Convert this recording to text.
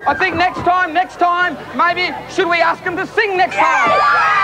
I think next time, maybe should we ask him to sing next time?